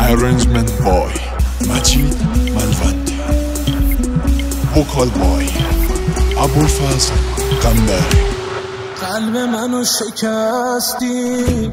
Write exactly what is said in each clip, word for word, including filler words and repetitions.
Arrangement by مجید ملوندی. Vocal by ابوالفضل قنبری. قلب منو شکستی،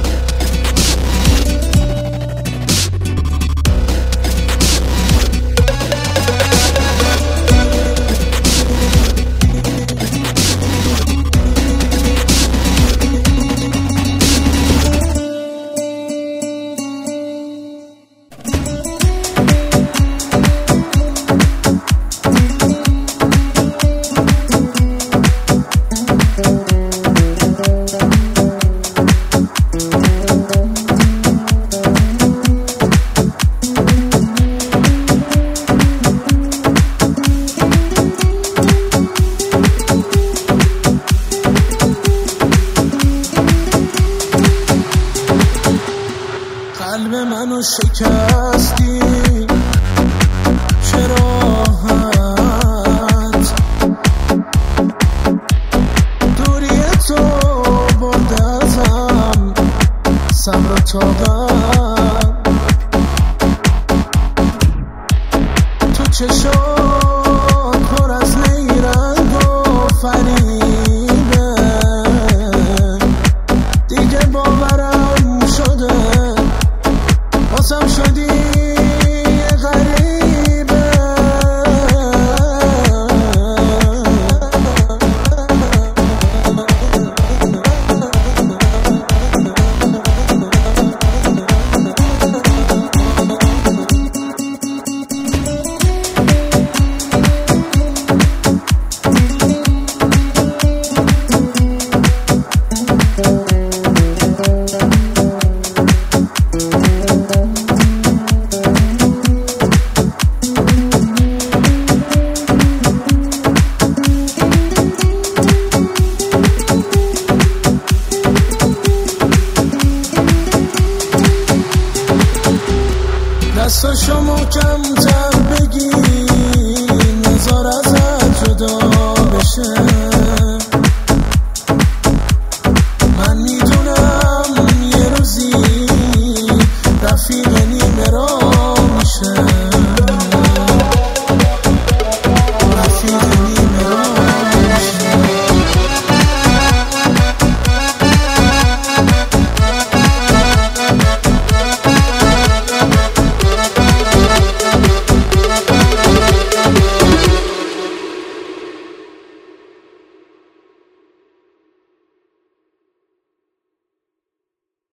قلب منو شکستی، چه راحت دوری تو برده ازم صبر و طاقت. تو چشات پر از نیرنگ و فریبه، دیگه باورم شده واسم شدی غریبه. دستاشو محکم‌تر بگی نزار ازت جدا بشه.